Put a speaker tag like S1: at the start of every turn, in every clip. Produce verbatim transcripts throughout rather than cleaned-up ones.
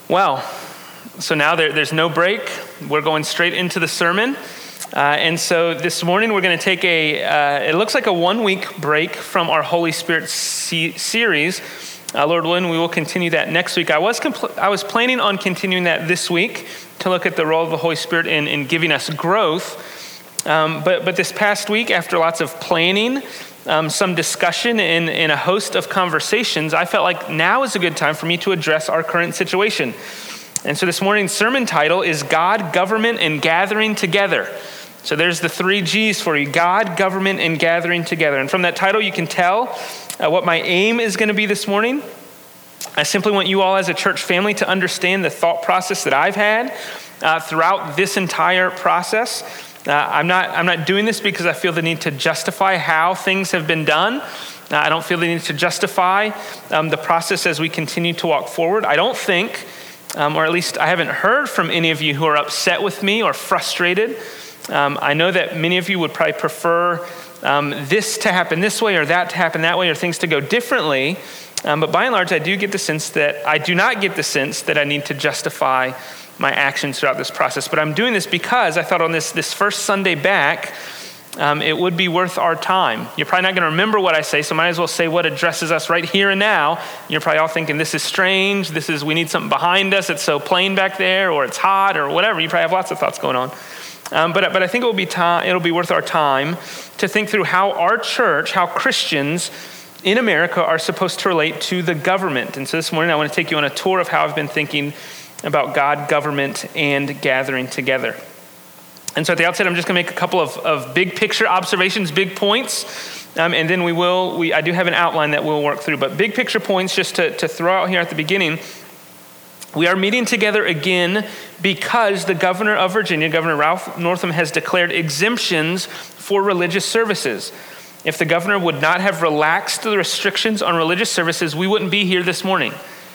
S1: Well, so now there, there's no break. We're going straight into the sermon. Uh, and so this morning we're going to take a, uh, it looks like a one-week break from our Holy Spirit se- series. Uh, Lord willing, we will continue that next week. I was compl- I was planning on continuing that this week to look at the role of the Holy Spirit in, in giving us growth. Um, but, but this past week, after lots of planning, um, some discussion, and, and a host of conversations, I felt like now is a good time for me to address our current situation. And so this morning's sermon title is God, Government, and Gathering Together. So there's the three G's for you: God, Government, and Gathering Together. And from that title, you can tell uh, what my aim is going to be this morning. I simply want you all as a church family to understand the thought process that I've had uh, throughout this entire process. Uh, I'm not I'm not doing this because I feel the need to justify how things have been done. Uh, I don't feel the need to justify um, the process as we continue to walk forward. I don't think, um, or at least I haven't heard from any of you who are upset with me or frustrated. Um, I know that many of you would probably prefer um, this to happen this way or that to happen that way or things to go differently. Um, but by and large, I do get the sense that I do not get the sense that I need to justify my actions throughout this process. But I'm doing this because I thought on this, this first Sunday back, um, it would be worth our time. You're probably not going to remember what I say, so might as well say what addresses us right here and now. You're probably all thinking, this is strange. This is, we need something behind us. It's so plain back there, or it's hot, or whatever. You probably have lots of thoughts going on. Um, but, but I think it will be time, it'll be worth our time to think through how our church, how Christians in America are supposed to relate to the government. And so this morning I want to take you on a tour of how I've been thinking about God, government, and gathering together. And so at the outset, I'm just going to make a couple of, of big picture observations, big points, um, and then we will, we I do have an outline that we'll work through, but big picture points just to, to throw out here at the beginning. We are meeting together again because the governor of Virginia, Governor Ralph Northam, has declared exemptions for religious services. If the governor would not have relaxed the restrictions on religious services, we wouldn't be here this morning.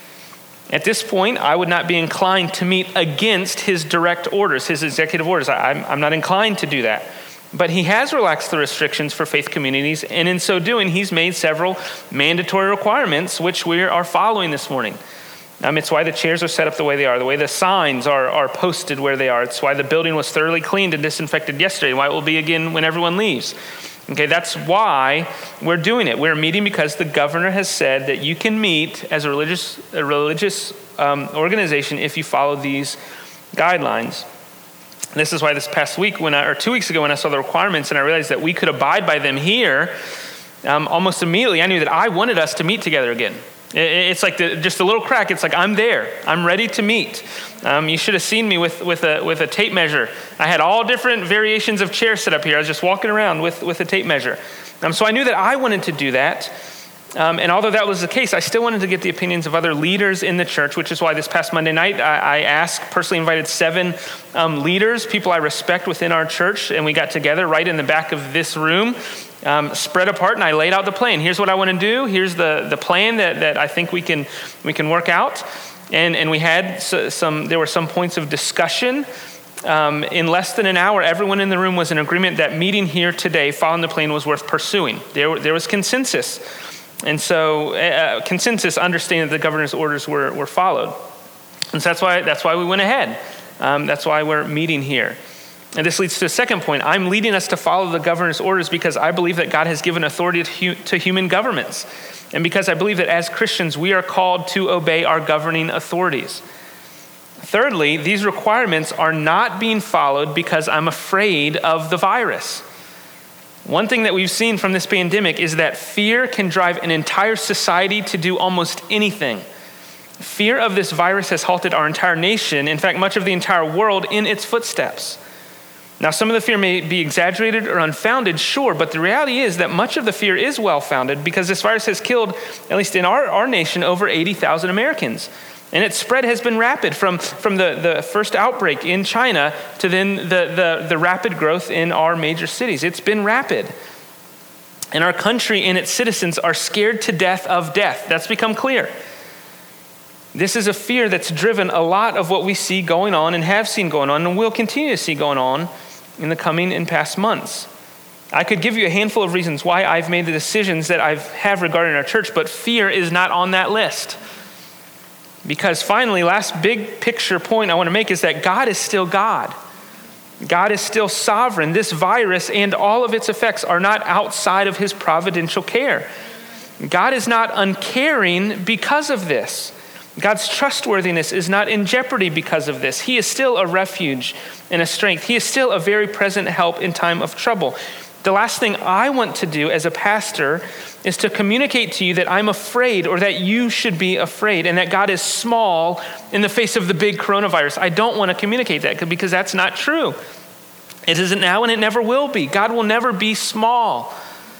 S1: At this point, I would not be inclined to meet against his direct orders, his executive orders. I, I'm, I'm not inclined to do that. But he has relaxed the restrictions for faith communities, and in so doing, he's made several mandatory requirements, which we are following this morning. Um, it's why the chairs are set up the way they are, the way the signs are, are posted where they are. It's why the building was thoroughly cleaned and disinfected yesterday, why it will be again when everyone leaves. Okay, that's why we're doing it. We're meeting because the governor has said that you can meet as a religious a religious um, organization if you follow these guidelines. And this is why this past week, when I, or two weeks ago, when I saw the requirements and I realized that we could abide by them here, um, almost immediately I knew that I wanted us to meet together again. It's like the, just a little crack. It's like, I'm there. I'm ready to meet. Um, you should have seen me with, with, a, with a tape measure. I had all different variations of chairs set up here. I was just walking around with, with a tape measure. Um, so I knew that I wanted to do that. Um, and although that was the case, I still wanted to get the opinions of other leaders in the church, which is why this past Monday night, I, I asked, personally invited seven um, leaders, people I respect within our church, and we got together right in the back of this room, um, spread apart, and I laid out the plan. Here's what I want to do. Here's the, the plan that, that I think we can we can work out. And and we had some, there were some points of discussion. Um, in less than an hour, everyone in the room was in agreement that meeting here today, following the plan, was worth pursuing. There, there was consensus. And so uh, consensus, understanding that the governor's orders were, were followed. And so that's why that's why we went ahead. Um, that's why we're meeting here. And this leads to a second point. I'm leading us to follow the governor's orders because I believe that God has given authority to, to human governments. And because I believe that as Christians, we are called to obey our governing authorities. Thirdly, these requirements are not being followed because I'm afraid of the virus. One thing that we've seen from this pandemic is that fear can drive an entire society to do almost anything. Fear of this virus has halted our entire nation, in fact, much of the entire world, in its footsteps. Now, some of the fear may be exaggerated or unfounded, sure, but the reality is that much of the fear is well-founded because this virus has killed, at least in our, our nation, over eighty thousand Americans. And its spread has been rapid from, from the, the first outbreak in China to then the, the, the rapid growth in our major cities. It's been rapid. And our country and its citizens are scared to death of death. That's become clear. This is a fear that's driven a lot of what we see going on and have seen going on and will continue to see going on in the coming and past months. I could give you a handful of reasons why I've made the decisions that I have regarding our church, but fear is not on that list. Because finally, last big picture point I want to make is that God is still God. God is still sovereign. This virus and all of its effects are not outside of his providential care. God is not uncaring because of this. God's trustworthiness is not in jeopardy because of this. He is still a refuge and a strength. He is still a very present help in time of trouble. The last thing I want to do as a pastor is to communicate to you that I'm afraid or that you should be afraid and that God is small in the face of the big coronavirus. I don't want to communicate that because that's not true. It isn't now and it never will be. God will never be small.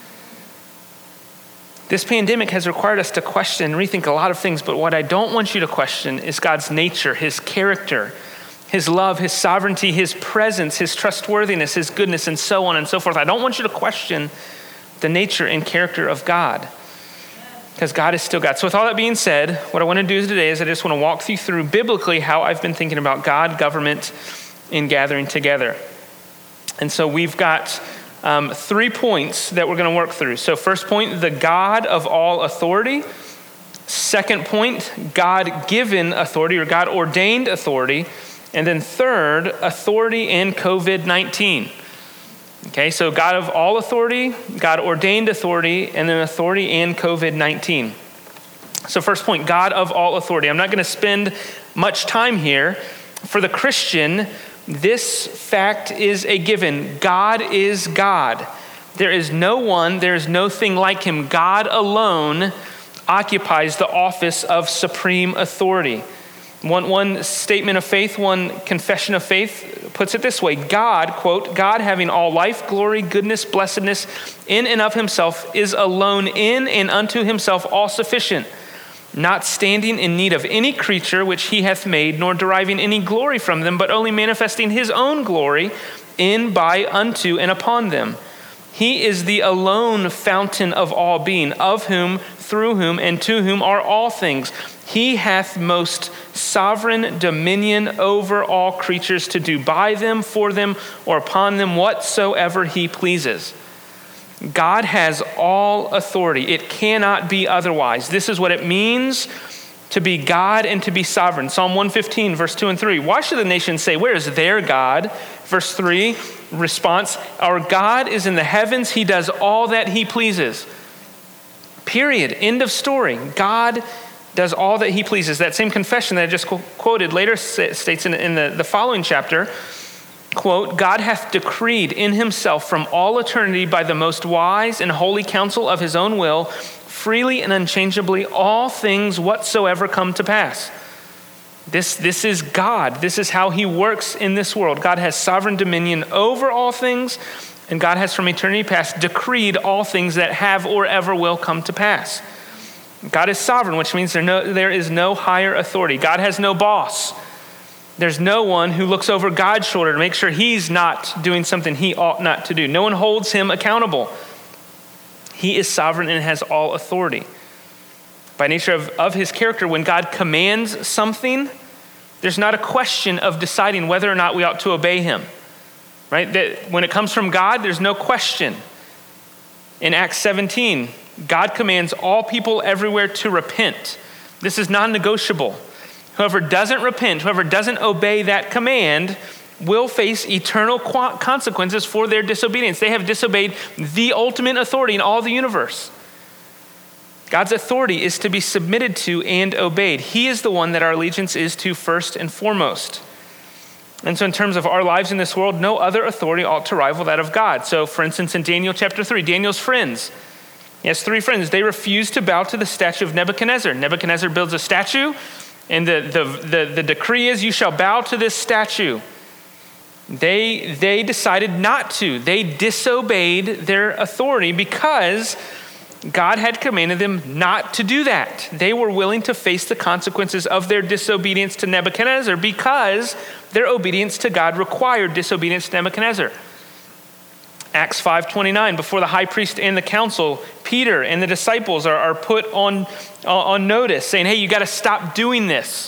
S1: This pandemic has required us to question and rethink a lot of things, but what I don't want you to question is God's nature, his character, his love, his sovereignty, his presence, his trustworthiness, his goodness, and so on and so forth. I don't want you to question the nature and character of God because God is still God. So with all that being said, what I want to do today is I just want to walk you through biblically how I've been thinking about God, government, and gathering together. And so we've got um, three points that we're going to work through. So first point, the God of all authority. Second point, God-given authority or God-ordained authority. And then third, authority in covid nineteen. Okay, so God of all authority, God-ordained authority, and then authority in covid nineteen. So first point, God of all authority. I'm not going to spend much time here. For the Christian, this fact is a given. God is God. There is no one, there is no thing like him. God alone occupies the office of supreme authority. One, one statement of faith, one confession of faith puts it this way. God, quote, God having all life, glory, goodness, blessedness in and of himself is alone in and unto himself all sufficient, not standing in need of any creature which he hath made, nor deriving any glory from them, but only manifesting his own glory in, by, unto, and upon them. He is the alone fountain of all being, of whom, through whom, and to whom are all things. He hath most sovereign dominion over all creatures to do by them, for them, or upon them whatsoever he pleases. God has all authority. It cannot be otherwise. This is what it means to be God and to be sovereign. Psalm one fifteen, verse two and three. Why should the nations say, where is their God? Verse three, response, our God is in the heavens. He does all that he pleases. Period. End of story. God does all that he pleases. That same confession that I just quoted later states in, in the, the following chapter, quote, God hath decreed in himself from all eternity by the most wise and holy counsel of his own will, freely and unchangeably, all things whatsoever come to pass. This, this is God. This is how he works in this world. God has sovereign dominion over all things, and God has from eternity past decreed all things that have or ever will come to pass. God is sovereign, which means there, no, there is no higher authority. God has no boss. There's no one who looks over God's shoulder to make sure he's not doing something he ought not to do. No one holds him accountable. He is sovereign and has all authority. By nature of, of his character, when God commands something, there's not a question of deciding whether or not we ought to obey him. Right? That when it comes from God, there's no question. In Acts seventeen, God commands all people everywhere to repent. This is non-negotiable. Whoever doesn't repent, whoever doesn't obey that command will face eternal consequences for their disobedience. They have disobeyed the ultimate authority in all the universe. God's authority is to be submitted to and obeyed. He is the one that our allegiance is to first and foremost. And so in terms of our lives in this world, no other authority ought to rival that of God. So for instance, in Daniel chapter three, Daniel's friends, he has three friends. They refuse to bow to the statue of Nebuchadnezzar. Nebuchadnezzar builds a statue, and the, the, the, the decree is you shall bow to this statue. They, they decided not to. They disobeyed their authority because God had commanded them not to do that. They were willing to face the consequences of their disobedience to Nebuchadnezzar because their obedience to God required disobedience to Nebuchadnezzar. Acts five twenty-nine, before the high priest and the council, Peter and the disciples are, are put on, on notice saying, hey, you got to stop doing this.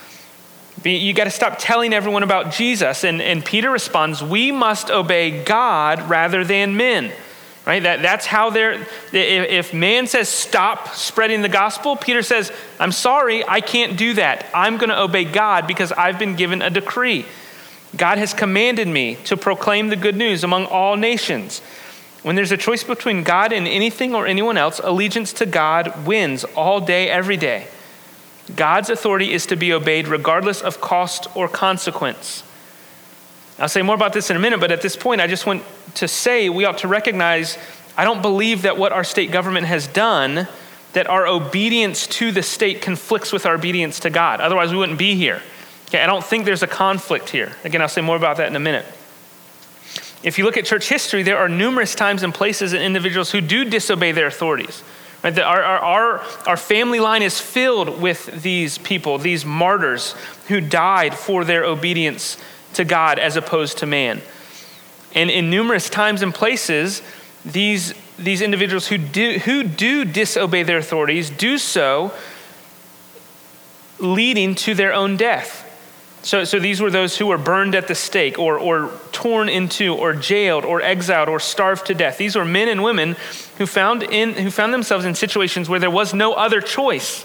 S1: You got to stop telling everyone about Jesus. And, and Peter responds, we must obey God rather than men. right? That, that's how they're, if, if man says stop spreading the gospel, Peter says, I'm sorry, I can't do that. I'm going to obey God because I've been given a decree. God has commanded me to proclaim the good news among all nations. When there's a choice between God and anything or anyone else, allegiance to God wins all day, every day. God's authority is to be obeyed regardless of cost or consequence. I'll say more about this in a minute, but at this point, I just want to say we ought to recognize, I don't believe that what our state government has done, that our obedience to the state conflicts with our obedience to God. Otherwise, we wouldn't be here. Okay, I don't think there's a conflict here. Again, I'll say more about that in a minute. If you look at church history, there are numerous times and places and individuals who do disobey their authorities. Right? Our, our, our, our family line is filled with these people, these martyrs who died for their obedience to God as opposed to man. And in numerous times and places, these, these individuals who do, who do disobey their authorities do so leading to their own death. So, so these were those who were burned at the stake or, or torn into or jailed or exiled or starved to death. These were men and women who found, in, who found themselves in situations where there was no other choice.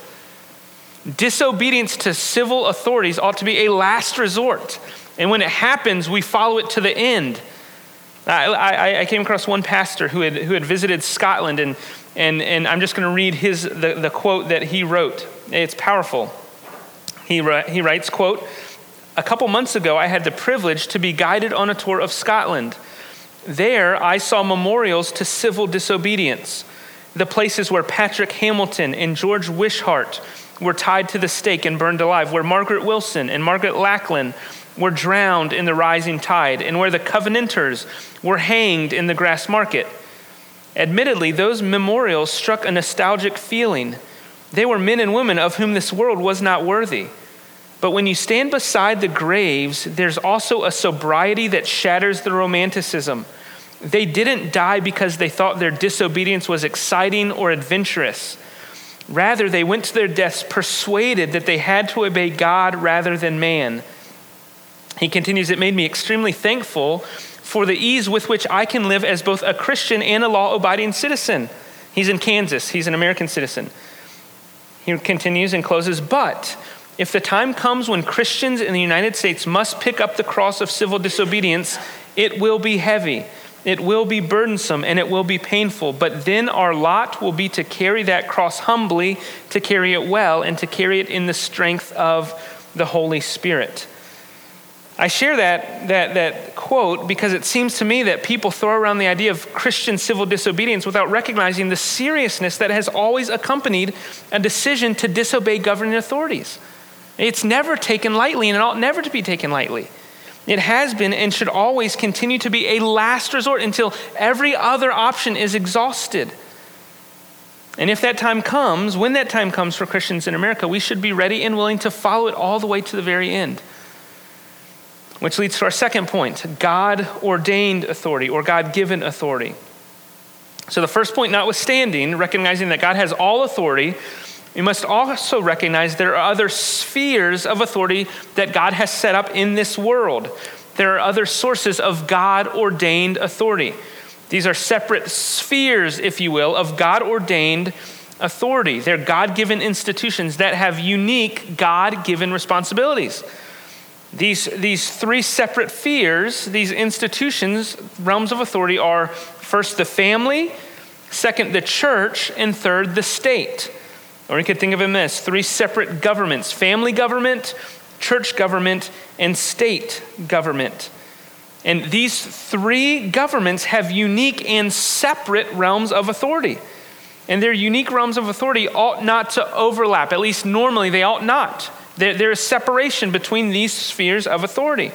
S1: Disobedience to civil authorities ought to be a last resort. And when it happens, we follow it to the end. I, I, I came across one pastor who had, who had visited Scotland, and, and, and I'm just going to read his the, the quote that he wrote. It's powerful. He, he writes, quote, "A couple months ago, I had the privilege to be guided on a tour of Scotland. There, I saw memorials to civil disobedience, the places where Patrick Hamilton and George Wishart were tied to the stake and burned alive, where Margaret Wilson and Margaret Lackland were drowned in the rising tide, and where the Covenanters were hanged in the grass market. Admittedly, those memorials struck a nostalgic feeling. They were men and women of whom this world was not worthy. But when you stand beside the graves, there's also a sobriety that shatters the romanticism. They didn't die because they thought their disobedience was exciting or adventurous. Rather, they went to their deaths persuaded that they had to obey God rather than man." He continues, "It made me extremely thankful for the ease with which I can live as both a Christian and a law-abiding citizen." He's in Kansas. He's an American citizen. He continues and closes, "But if the time comes when Christians in the United States must pick up the cross of civil disobedience, it will be heavy, it will be burdensome, and it will be painful. But then our lot will be to carry that cross humbly, to carry it well, and to carry it in the strength of the Holy Spirit." I share that, that, that quote because it seems to me that people throw around the idea of Christian civil disobedience without recognizing the seriousness that has always accompanied a decision to disobey governing authorities. It's never taken lightly, and it ought never to be taken lightly. It has been and should always continue to be a last resort until every other option is exhausted. And if that time comes, when that time comes for Christians in America, we should be ready and willing to follow it all the way to the very end. Which leads to our second point, God-ordained authority or God-given authority. So the first point notwithstanding, recognizing that God has all authority, we must also recognize there are other spheres of authority that God has set up in this world. There are other sources of God-ordained authority. These are separate spheres, if you will, of God-ordained authority. They're God-given institutions that have unique God-given responsibilities. These, these three separate spheres, these institutions, realms of authority are first the family, second the church, and third the state. Or you could think of them as three separate governments: family government, church government, and state government. And these three governments have unique and separate realms of authority. And their unique realms of authority ought not to overlap. At least normally they ought not. There, there is separation between these spheres of authority.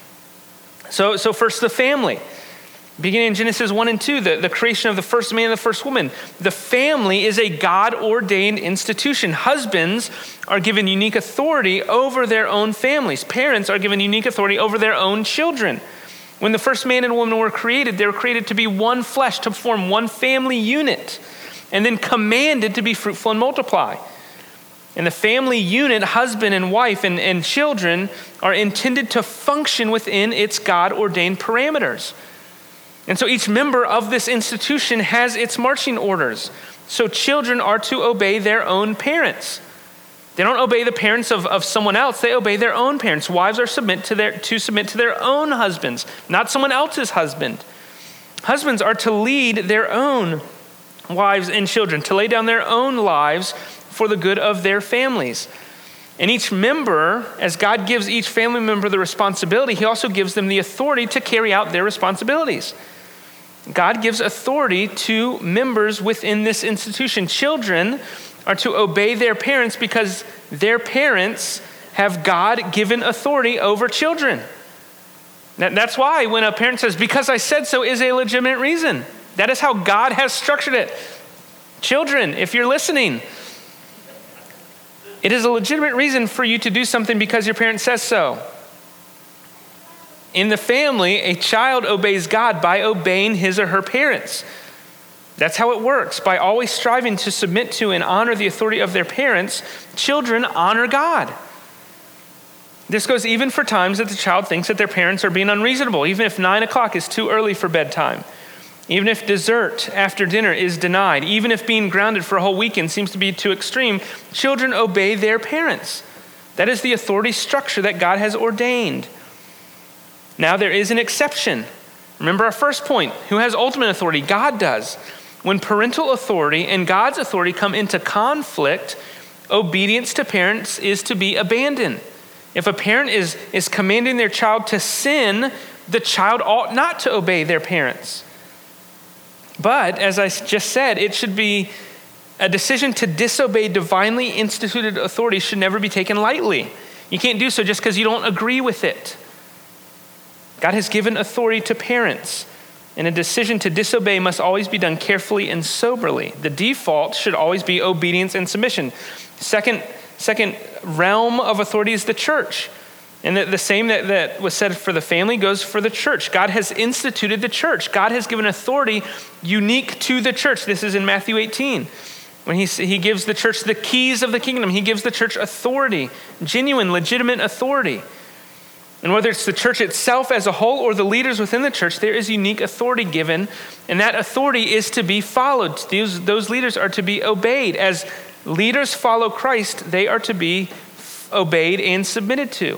S1: So, so first the family. Beginning in Genesis one and two, the, the creation of the first man and the first woman. The family is a God-ordained institution. Husbands are given unique authority over their own families. Parents are given unique authority over their own children. When the first man and woman were created, they were created to be one flesh, to form one family unit, and then commanded to be fruitful and multiply. And the family unit, husband and wife and, and children, are intended to function within its God-ordained parameters. And so each member of this institution has its marching orders. So children are to obey their own parents. They don't obey the parents of, of someone else. They obey their own parents. Wives are submit to their to submit to their own husbands, not someone else's husband. Husbands are to lead their own wives and children, to lay down their own lives for the good of their families. And each member, as God gives each family member the responsibility, he also gives them the authority to carry out their responsibilities. God gives authority to members within this institution. Children are to obey their parents because their parents have God-given authority over children. That's why when a parent says, "because I said so," is a legitimate reason. That is how God has structured it. Children, if you're listening, it is a legitimate reason for you to do something because your parent says so. In the family, a child obeys God by obeying his or her parents. That's how it works. By always striving to submit to and honor the authority of their parents, children honor God. This goes even for times that the child thinks that their parents are being unreasonable, even if nine o'clock is too early for bedtime, even if dessert after dinner is denied, even if being grounded for a whole weekend seems to be too extreme, children obey their parents. That is the authority structure that God has ordained. Now there is an exception. Remember our first point. Who has ultimate authority? God does. When parental authority and God's authority come into conflict, obedience to parents is to be abandoned. If a parent is, is commanding their child to sin, the child ought not to obey their parents. But as I just said, it should be a decision to disobey divinely instituted authority should never be taken lightly. You can't do so just because you don't agree with it. God has given authority to parents, and a decision to disobey must always be done carefully and soberly. The default should always be obedience and submission. Second, second realm of authority is the church. And the, the same that, that was said for the family goes for the church. God has instituted the church. God has given authority unique to the church. This is in Matthew eighteen. When he, he gives the church the keys of the kingdom, he gives the church authority, genuine, legitimate authority. And whether it's the church itself as a whole or the leaders within the church, there is unique authority given, and that authority is to be followed. Those, those leaders are to be obeyed. As leaders follow Christ, they are to be obeyed and submitted to.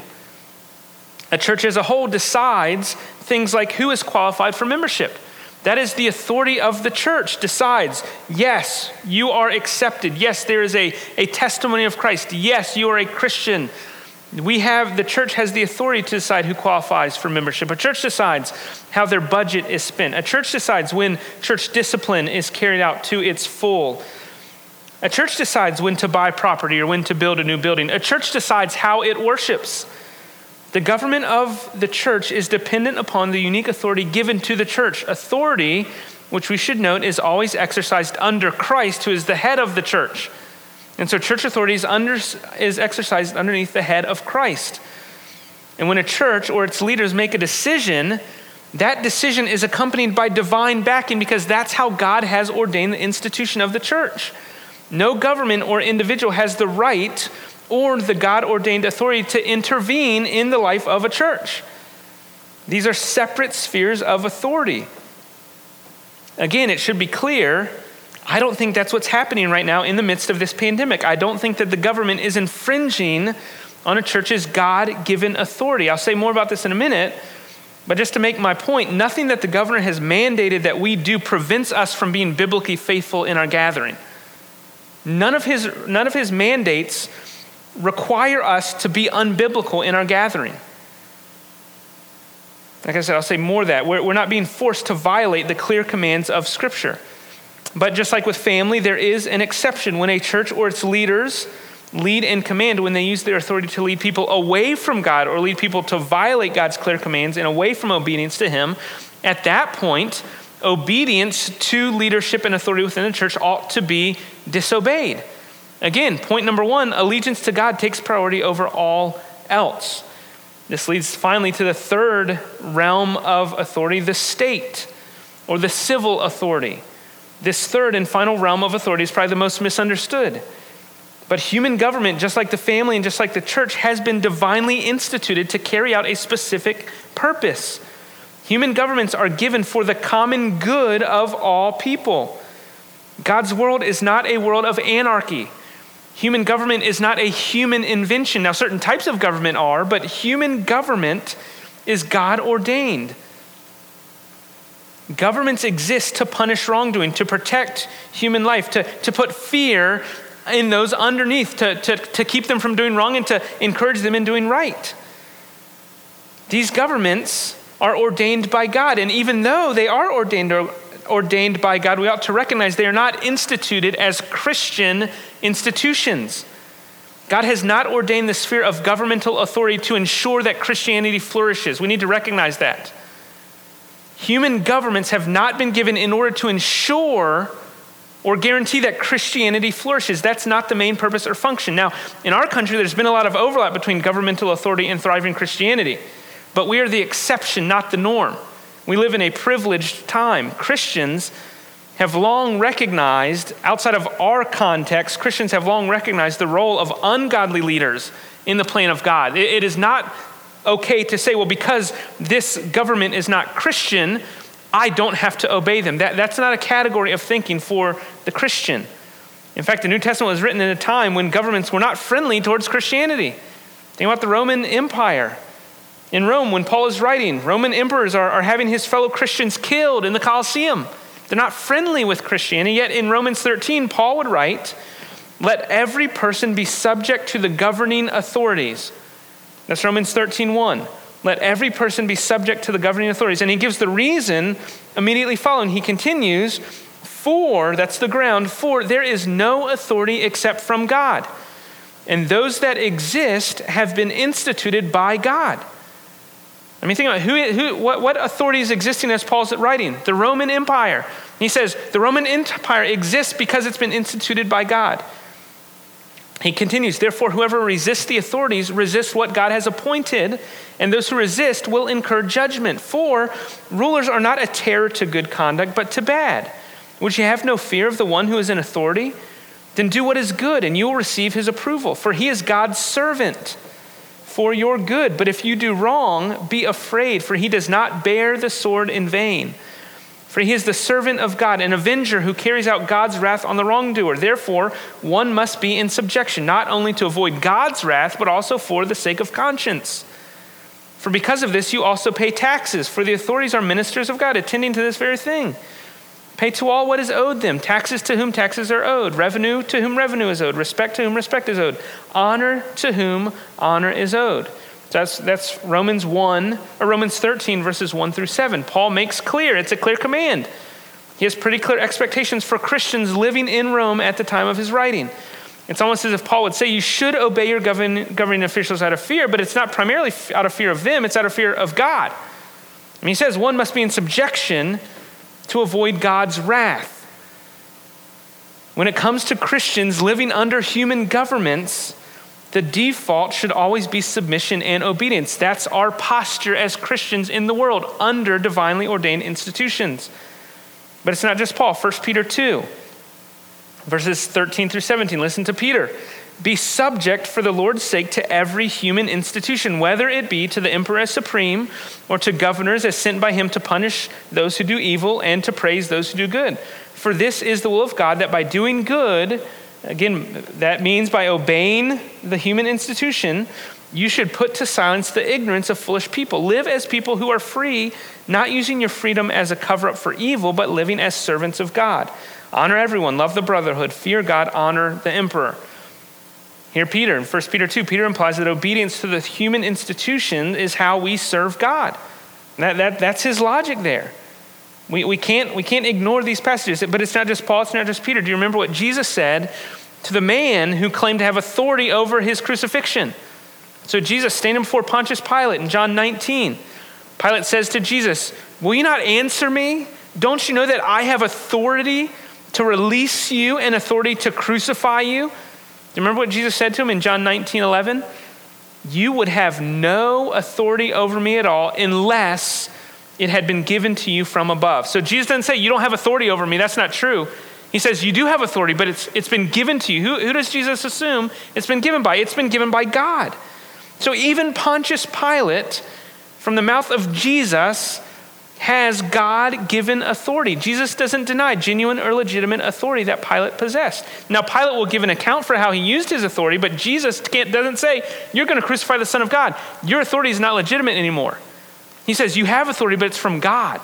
S1: A church as a whole decides things like who is qualified for membership. That is the authority of the church, decides, yes, you are accepted. Yes, there is a, a testimony of Christ. Yes, you are a Christian. We have, the church has the authority to decide who qualifies for membership. A church decides how their budget is spent. A church decides when church discipline is carried out to its full. A church decides when to buy property or when to build a new building. A church decides how it worships. The government of the church is dependent upon the unique authority given to the church. Authority, which we should note, is always exercised under Christ, who is the head of the church. And so church authority is, under, is exercised underneath the head of Christ. And when a church or its leaders make a decision, that decision is accompanied by divine backing because that's how God has ordained the institution of the church. No government or individual has the right or the God-ordained authority to intervene in the life of a church. These are separate spheres of authority. Again, it should be clear, I don't think that's what's happening right now in the midst of this pandemic. I don't think that the government is infringing on a church's God-given authority. I'll say more about this in a minute, but just to make my point, nothing that the governor has mandated that we do prevents us from being biblically faithful in our gathering. None of his, none of his mandates require us to be unbiblical in our gathering. Like I said, I'll say more of that. We're, we're not being forced to violate the clear commands of Scripture. But just like with family, there is an exception when a church or its leaders lead and command, when they use their authority to lead people away from God or lead people to violate God's clear commands and away from obedience to him. At that point, obedience to leadership and authority within the church ought to be disobeyed. Again, point number one, allegiance to God takes priority over all else. This leads finally to the third realm of authority, the state or the civil authority. This third and final realm of authority is probably the most misunderstood. But human government, just like the family and just like the church, has been divinely instituted to carry out a specific purpose. Human governments are given for the common good of all people. God's world is not a world of anarchy. Human government is not a human invention. Now, certain types of government are, but human government is God ordained. Governments exist to punish wrongdoing, to protect human life, to, to put fear in those underneath, to, to, to keep them from doing wrong and to encourage them in doing right. These governments are ordained by God, and even though they are ordained or ordained by God, we ought to recognize they are not instituted as Christian institutions. God has not ordained the sphere of governmental authority to ensure that Christianity flourishes. We need to recognize that. Human governments have not been given in order to ensure or guarantee that Christianity flourishes. That's not the main purpose or function. Now, in our country, there's been a lot of overlap between governmental authority and thriving Christianity, but we are the exception, not the norm. We live in a privileged time. Christians have long recognized, outside of our context, Christians have long recognized the role of ungodly leaders in the plan of God. It is not okay to say, well, because this government is not Christian, I don't have to obey them. That, that's not a category of thinking for the Christian. In fact, the New Testament was written in a time when governments were not friendly towards Christianity. Think about the Roman Empire. In Rome, when Paul is writing, Roman emperors are, are having his fellow Christians killed in the Colosseum. They're not friendly with Christianity, yet in Romans thirteen, Paul would write, "Let every person be subject to the governing authorities." That's Romans thirteen one. Let every person be subject to the governing authorities. And he gives the reason immediately following. He continues, for, that's the ground, for there is no authority except from God. And those that exist have been instituted by God. I mean, think about who, who, what, what authority is existing as Paul's writing? The Roman Empire. He says the Roman Empire exists because it's been instituted by God. He continues, therefore, whoever resists the authorities resists what God has appointed, and those who resist will incur judgment. For rulers are not a terror to good conduct, but to bad. Would you have no fear of the one who is in authority? Then do what is good, and you will receive his approval, for he is God's servant for your good. But if you do wrong, be afraid, for he does not bear the sword in vain. For he is the servant of God, an avenger who carries out God's wrath on the wrongdoer. Therefore, one must be in subjection, not only to avoid God's wrath, but also for the sake of conscience. For because of this, you also pay taxes, for the authorities are ministers of God, attending to this very thing. Pay to all what is owed them, taxes to whom taxes are owed, revenue to whom revenue is owed, respect to whom respect is owed, honor to whom honor is owed. That's, that's Romans one, or Romans thirteen, verses one through seven. Paul makes clear, it's a clear command. He has pretty clear expectations for Christians living in Rome at the time of his writing. It's almost as if Paul would say you should obey your governing, governing officials out of fear, but it's not primarily out of fear of them, it's out of fear of God. And he says one must be in subjection to avoid God's wrath. When it comes to Christians living under human governments, the default should always be submission and obedience. That's our posture as Christians in the world under divinely ordained institutions. But it's not just Paul. First Peter two, verses thirteen through seventeen. Listen to Peter. Be subject for the Lord's sake to every human institution, whether it be to the emperor as supreme or to governors as sent by him to punish those who do evil and to praise those who do good. For this is the will of God, that by doing good, again, that means by obeying the human institution, you should put to silence the ignorance of foolish people. Live as people who are free, not using your freedom as a cover-up for evil, but living as servants of God. Honor everyone, love the brotherhood, fear God, honor the emperor. Here, Peter, in First Peter two, Peter implies that obedience to the human institution is how we serve God. That, that, that's his logic there. We, we, can't, we can't ignore these passages, but it's not just Paul, it's not just Peter. Do you remember what Jesus said to the man who claimed to have authority over his crucifixion? So Jesus standing before Pontius Pilate in John nineteen. Pilate says to Jesus, will you not answer me? Don't you know that I have authority to release you and authority to crucify you? Do you remember what Jesus said to him in John nineteen eleven? You would have no authority over me at all unless it had been given to you from above. So Jesus doesn't say you don't have authority over me. That's not true. He says you do have authority, but it's it's been given to you. Who, who does Jesus assume it's been given by? It's been given by God. So even Pontius Pilate, from the mouth of Jesus, has God-given authority. Jesus doesn't deny genuine or legitimate authority that Pilate possessed. Now, Pilate will give an account for how he used his authority, but Jesus can't, doesn't say, you're going to crucify the Son of God. Your authority is not legitimate anymore. He says, you have authority, but it's from God.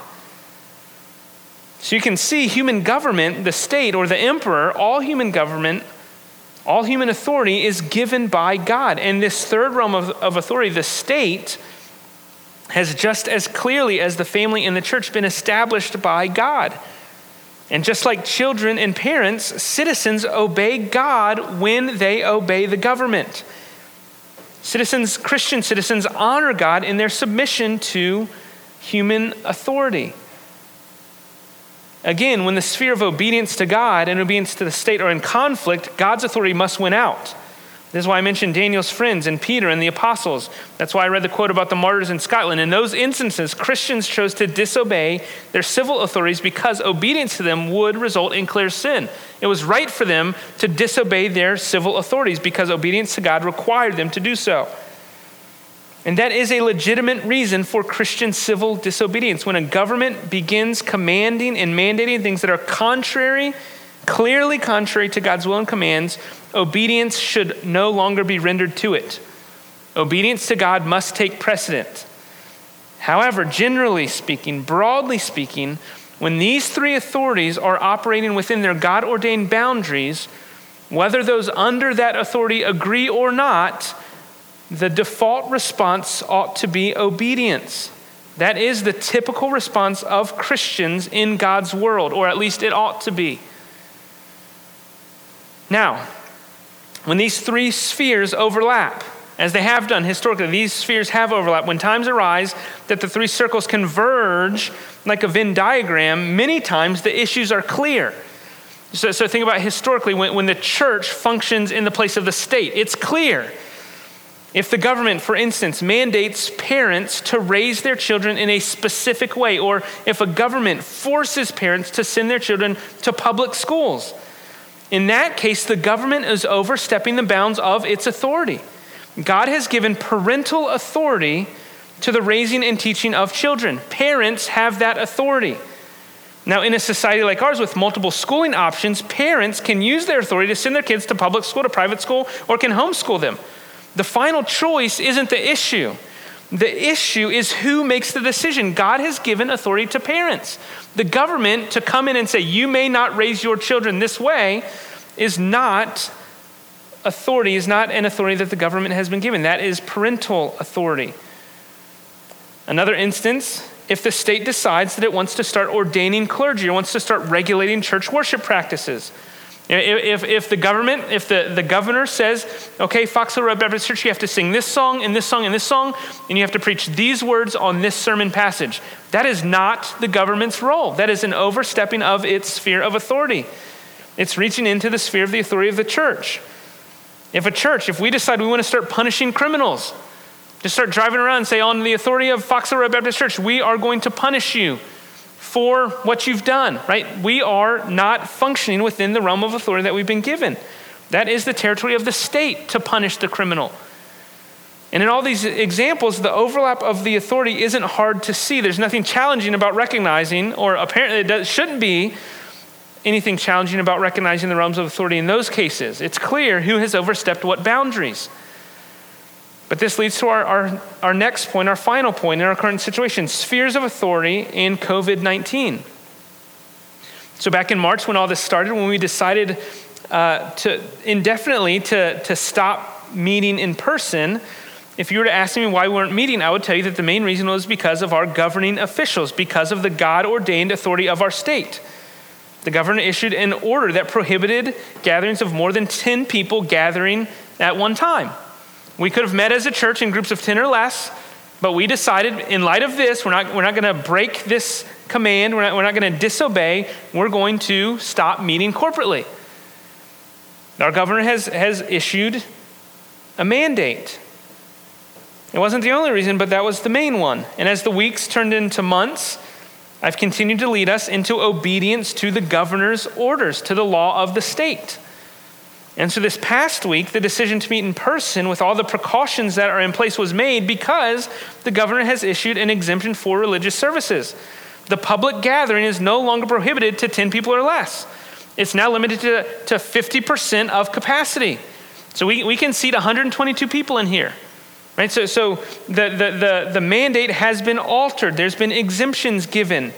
S1: So you can see human government, the state or the emperor, all human government, all human authority is given by God. And this third realm of, of authority, the state, has just as clearly as the family and the church been established by God. And just like children and parents, citizens obey God when they obey the government. Citizens, Christian citizens, honor God in their submission to human authority. Again, when the sphere of obedience to God and obedience to the state are in conflict, God's authority must win out. This is why I mentioned Daniel's friends and Peter and the apostles. That's why I read the quote about the martyrs in Scotland. In those instances, Christians chose to disobey their civil authorities because obedience to them would result in clear sin. It was right for them to disobey their civil authorities because obedience to God required them to do so. And that is a legitimate reason for Christian civil disobedience. When a government begins commanding and mandating things that are contrary, clearly contrary to God's will and commands, obedience should no longer be rendered to it. Obedience to God must take precedent. However, generally speaking, broadly speaking, when these three authorities are operating within their God-ordained boundaries, whether those under that authority agree or not, the default response ought to be obedience. That is the typical response of Christians in God's world, or at least it ought to be. Now, when these three spheres overlap, as they have done historically, these spheres have overlapped. When times arise that the three circles converge like a Venn diagram, many times the issues are clear. So, so think about historically, when, when the church functions in the place of the state, it's clear. If the government, for instance, mandates parents to raise their children in a specific way, or if a government forces parents to send their children to public schools, in that case, the government is overstepping the bounds of its authority. God has given parental authority to the raising and teaching of children. Parents have that authority. Now, in a society like ours with multiple schooling options, parents can use their authority to send their kids to public school, to private school, or can homeschool them. The final choice isn't the issue. The issue is who makes the decision. God has given authority to parents. The government to come in and say, you may not raise your children this way, is not authority, is not an authority that the government has been given. That is parental authority. Another instance, if the state decides that it wants to start ordaining clergy or wants to start regulating church worship practices. If, if the government, if the, the governor says, okay, Fox Hill Road Baptist Church, you have to sing this song and this song and this song, and you have to preach these words on this sermon passage. That is not the government's role. That is an overstepping of its sphere of authority. It's reaching into the sphere of the authority of the church. If a church, if we decide we want to start punishing criminals, just start driving around and say, on the authority of Fox Hill Road Baptist Church, we are going to punish you for what you've done, right? We are not functioning within the realm of authority that we've been given. That is the territory of the state to punish the criminal. And in all these examples, the overlap of the authority isn't hard to see. There's nothing challenging about recognizing, or apparently it does, shouldn't be anything challenging about recognizing the realms of authority in those cases. It's clear who has overstepped what boundaries. But this leads to our, our, our next point, our final point in our current situation, spheres of authority in covid nineteen. So back in March when all this started, when we decided uh, to indefinitely to, to stop meeting in person, if you were to ask me why we weren't meeting, I would tell you that the main reason was because of our governing officials, because of the God-ordained authority of our state. The governor issued an order that prohibited gatherings of more than ten people gathering at one time. We could have met as a church in groups of ten or less, but we decided in light of this, we're not, we're not going to break this command. We're not, we're not going to disobey. We're going to stop meeting corporately. Our governor has, has issued a mandate. It wasn't the only reason, but that was the main one. And as the weeks turned into months, I've continued to lead us into obedience to the governor's orders, to the law of the state. And so this past week, the decision to meet in person with all the precautions that are in place was made because the governor has issued an exemption for religious services. The public gathering is no longer prohibited to ten people or less. It's now limited to, to fifty percent of capacity. So we, we can seat one hundred twenty-two people in here. Right? So, so the, the, the, the mandate has been altered. There's been exemptions given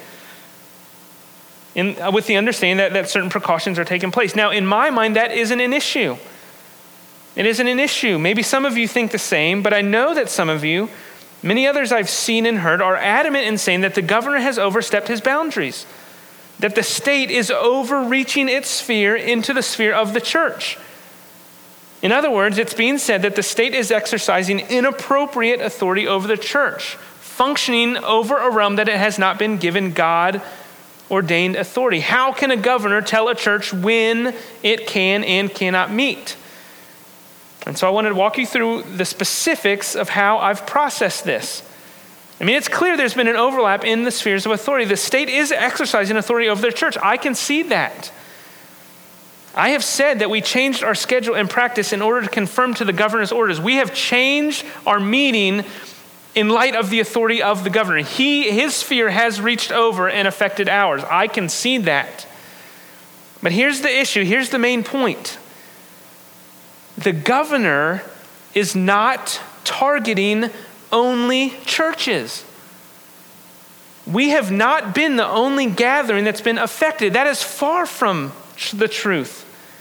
S1: in, uh, with the understanding that, that certain precautions are taking place. Now, in my mind, that isn't an issue. It isn't an issue. Maybe some of you think the same, but I know that some of you, many others I've seen and heard, are adamant in saying that the governor has overstepped his boundaries, that the state is overreaching its sphere into the sphere of the church. In other words, it's being said that the state is exercising inappropriate authority over the church, functioning over a realm that it has not been given God-ordained authority. How can a governor tell a church when it can and cannot meet? And so I wanted to walk you through the specifics of how I've processed this. I mean, it's clear there's been an overlap in the spheres of authority. The state is exercising authority over the church. I can see that. I have said that we changed our schedule and practice in order to conform to the governor's orders. We have changed our meeting in light of the authority of the governor. He, his sphere has reached over and affected ours. I can see that. But here's the issue. Here's the main point. The governor is not targeting only churches. We have not been the only gathering that's been affected. That is far from the truth.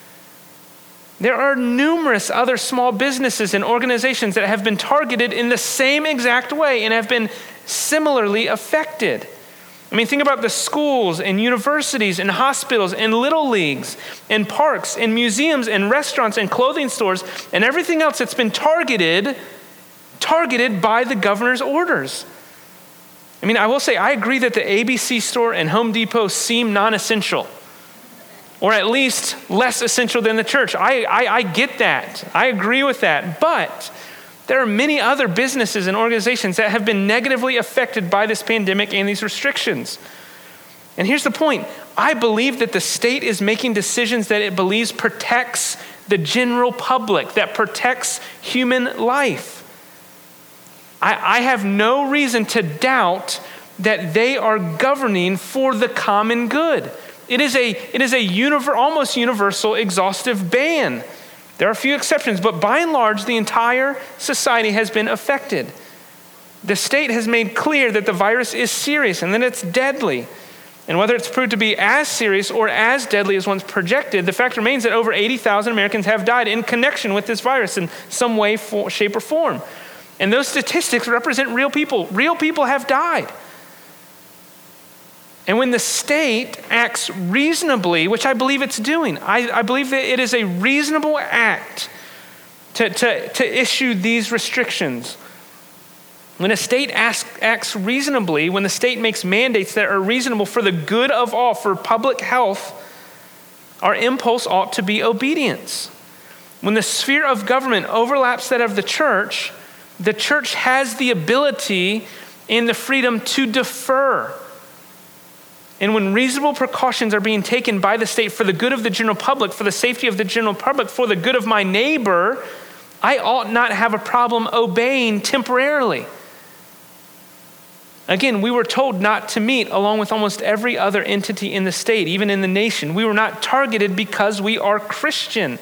S1: There are numerous other small businesses and organizations that have been targeted in the same exact way and have been similarly affected. I mean, think about the schools and universities and hospitals and little leagues and parks and museums and restaurants and clothing stores and everything else that's been targeted, targeted by the governor's orders. I mean, I will say, I agree that the A B C store and Home Depot seem non-essential, or at least less essential than the church. I, I, I get that. I agree with that. But there are many other businesses and organizations that have been negatively affected by this pandemic and these restrictions. And here's the point. I believe that the state is making decisions that it believes protects the general public, that protects human life. I, I have no reason to doubt that they are governing for the common good. It is a, it is a univer, almost universal exhaustive ban. There are a few exceptions, but by and large, the entire society has been affected. The state has made clear that the virus is serious and that it's deadly. And whether it's proved to be as serious or as deadly as once projected, the fact remains that over eighty thousand Americans have died in connection with this virus in some way, for, shape, or form. And those statistics represent real people. Real people have died. And when the state acts reasonably, which I believe it's doing, I, I believe that it is a reasonable act to, to, to issue these restrictions. When a state asks, acts reasonably, when the state makes mandates that are reasonable for the good of all, for public health, our impulse ought to be obedience. When the sphere of government overlaps that of the church, the church has the ability and the freedom to defer. And when reasonable precautions are being taken by the state for the good of the general public, for the safety of the general public, for the good of my neighbor, I ought not have a problem obeying temporarily. Again, we were told not to meet along with almost every other entity in the state, even in the nation. We were not targeted because we are Christian.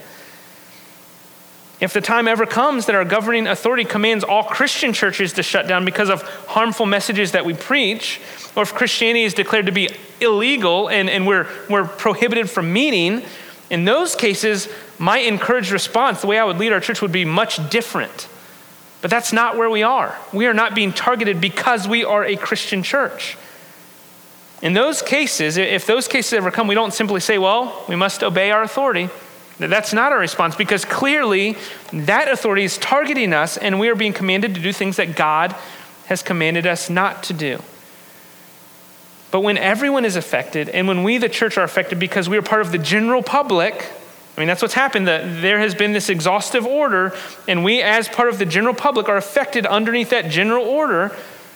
S1: If the time ever comes that our governing authority commands all Christian churches to shut down because of harmful messages that we preach, or if Christianity is declared to be illegal and, and we're, we're prohibited from meeting, in those cases, my encouraged response, the way I would lead our church, would be much different. But that's not where we are. We are not being targeted because we are a Christian church. In those cases, if those cases ever come, we don't simply say, well, we must obey our authority. That's not our response, because clearly that authority is targeting us and we are being commanded to do things that God has commanded us not to do. But when everyone is affected and when we, the church, are affected because we are part of the general public, I mean, that's what's happened. That there has been this exhaustive order and we as part of the general public are affected underneath that general order.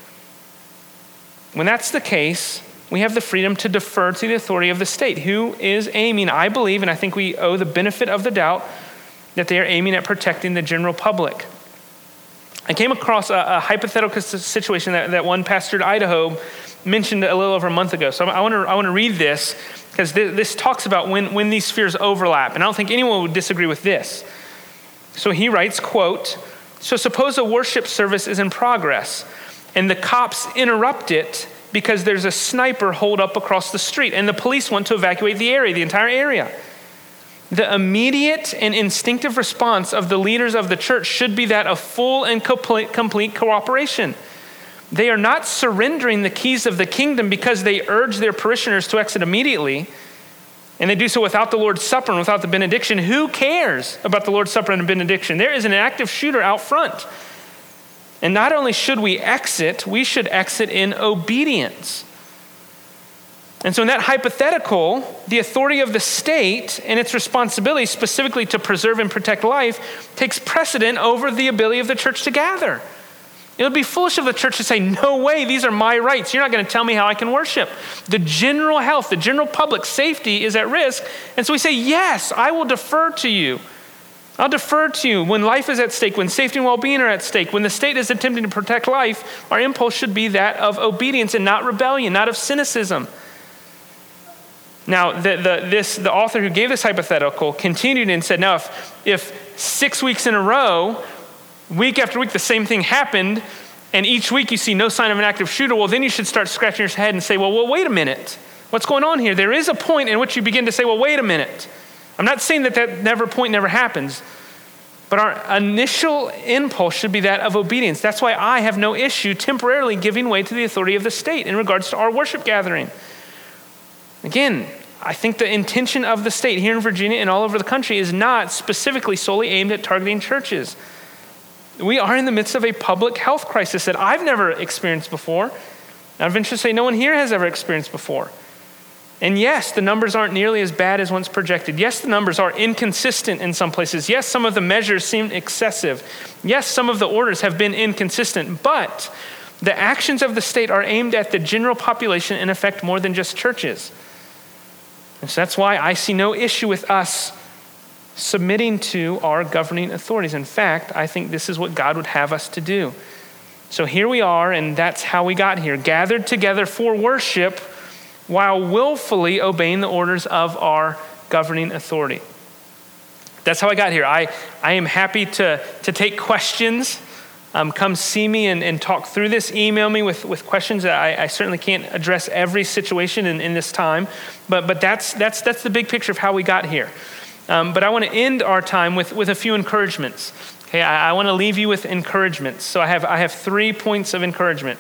S1: When that's the case, we have the freedom to defer to the authority of the state, who is aiming, I believe, and I think we owe the benefit of the doubt, that they are aiming at protecting the general public. I came across a, a hypothetical situation that, that one pastor in Idaho mentioned a little over a month ago. So I want to I want to read this because th- this talks about when, when these spheres overlap. And I don't think anyone would disagree with this. So he writes, quote, "So suppose a worship service is in progress and the cops interrupt it because there's a sniper holed up across the street and the police want to evacuate the area, the entire area. The immediate and instinctive response of the leaders of the church should be that of full and complete, complete cooperation. They are not surrendering the keys of the kingdom because they urge their parishioners to exit immediately, and they do so without the Lord's Supper and without the benediction. Who cares about the Lord's Supper and the benediction? There is an active shooter out front. And not only should we exit, we should exit in obedience." And so in that hypothetical, the authority of the state and its responsibility specifically to preserve and protect life takes precedent over the ability of the church to gather. It would be foolish of the church to say, no way, these are my rights. You're not going to tell me how I can worship. The general health, the general public safety is at risk. And so we say, yes, I will defer to you. I'll defer to you when life is at stake, when safety and well-being are at stake, when the state is attempting to protect life. Our impulse should be that of obedience and not rebellion, not of cynicism. Now, the, the, this, the author who gave this hypothetical continued and said, now, if, if six weeks in a row, week after week, the same thing happened, and each week you see no sign of an active shooter, well, then you should start scratching your head and say, well, well, wait a minute. What's going on here? There is a point in which you begin to say, well, wait a minute. I'm not saying that that never point never happens, but our initial impulse should be that of obedience. That's why I have no issue temporarily giving way to the authority of the state in regards to our worship gathering. Again, I think the intention of the state here in Virginia and all over the country is not specifically solely aimed at targeting churches. We are in the midst of a public health crisis that I've never experienced before. I'd venture to say no one here has ever experienced before. And yes, the numbers aren't nearly as bad as once projected. Yes, the numbers are inconsistent in some places. Yes, some of the measures seem excessive. Yes, some of the orders have been inconsistent, but the actions of the state are aimed at the general population and affect more than just churches. And so that's why I see no issue with us submitting to our governing authorities. In fact, I think this is what God would have us to do. So here we are, and that's how we got here, gathered together for worship while willfully obeying the orders of our governing authority. That's how I got here. I, I am happy to, to take questions. Um, come see me and, and talk through this. Email me with, with questions. I, I certainly can't address every situation in, in this time, but but that's that's that's the big picture of how we got here. Um, but I want to end our time with, with a few encouragements. Okay, I, I want to leave you with encouragements. So I have I have three points of encouragement.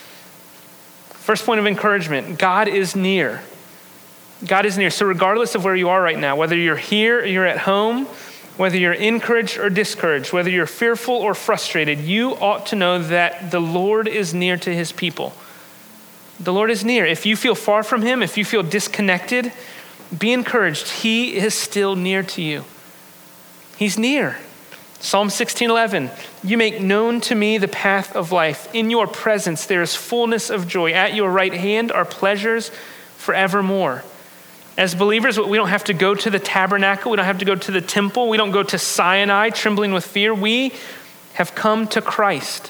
S1: First point of encouragement, God is near. God is near. So regardless of where you are right now, whether you're here or you're at home, whether you're encouraged or discouraged, whether you're fearful or frustrated, you ought to know that the Lord is near to his people. The Lord is near. If you feel far from him, if you feel disconnected, be encouraged. He is still near to you. He's near. Psalm sixteen eleven, you make known to me the path of life. In your presence there is fullness of joy. At your right hand are pleasures forevermore. As believers, we don't have to go to the tabernacle. We don't have to go to the temple. We don't go to Sinai trembling with fear. We have come to Christ.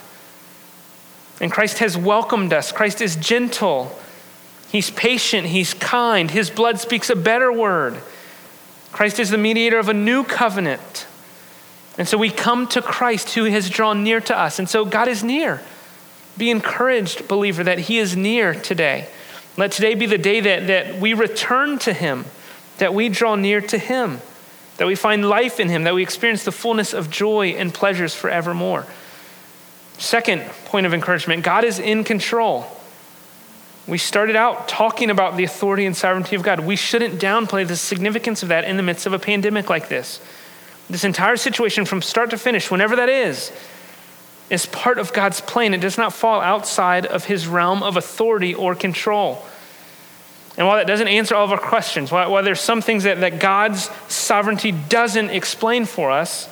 S1: And Christ has welcomed us. Christ is gentle. He's patient. He's kind. His blood speaks a better word. Christ is the mediator of a new covenant. And so we come to Christ who has drawn near to us. And so God is near. Be encouraged, believer, that he is near today. Let today be the day that, that we return to him, that we draw near to him, that we find life in him, that we experience the fullness of joy and pleasures forevermore. Second point of encouragement, God is in control. We started out talking about the authority and sovereignty of God. We shouldn't downplay the significance of that in the midst of a pandemic like this. This entire situation from start to finish, whenever that is, is part of God's plan. It does not fall outside of his realm of authority or control. And while that doesn't answer all of our questions, while, while there's some things that, that God's sovereignty doesn't explain for us,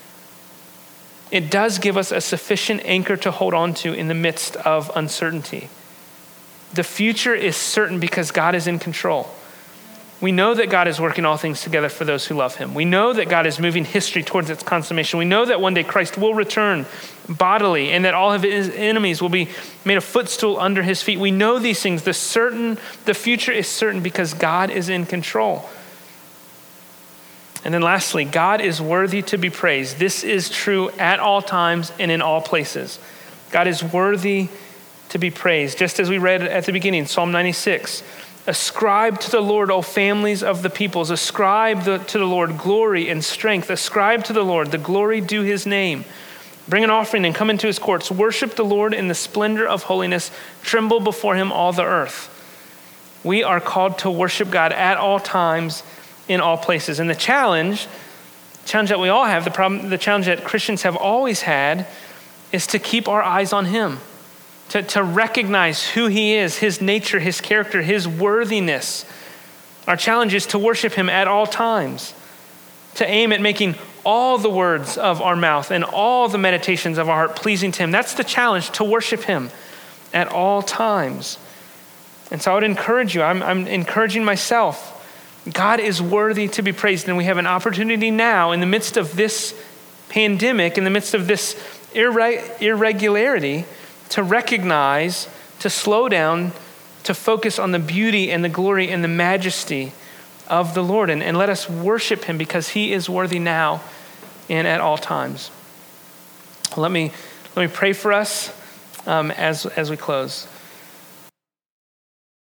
S1: it does give us a sufficient anchor to hold on to in the midst of uncertainty. The future is certain because God is in control. We know that God is working all things together for those who love him. We know that God is moving history towards its consummation. We know that one day Christ will return bodily and that all of his enemies will be made a footstool under his feet. We know these things. The certain, the future is certain because God is in control. And then lastly, God is worthy to be praised. This is true at all times and in all places. God is worthy to be praised. Just as we read at the beginning, Psalm ninety-six, ascribe to the Lord, O families of the peoples. Ascribe the, to the Lord glory and strength. Ascribe to the Lord the glory due his name. Bring an offering and come into his courts. Worship the Lord in the splendor of holiness. Tremble before him, all the earth. We are called to worship God at all times, in all places. And the challenge, challenge that we all have, the problem, the challenge that Christians have always had, is to keep our eyes on him. To, to recognize who he is, his nature, his character, his worthiness. Our challenge is to worship him at all times, to aim at making all the words of our mouth and all the meditations of our heart pleasing to him. That's the challenge, to worship him at all times. And so I would encourage you, I'm, I'm encouraging myself. God is worthy to be praised, and we have an opportunity now in the midst of this pandemic, in the midst of this irre- irregularity, to recognize, to slow down, to focus on the beauty and the glory and the majesty of the Lord. And, and let us worship him because he is worthy now and at all times. Let me, let me pray for us um, as, as we close.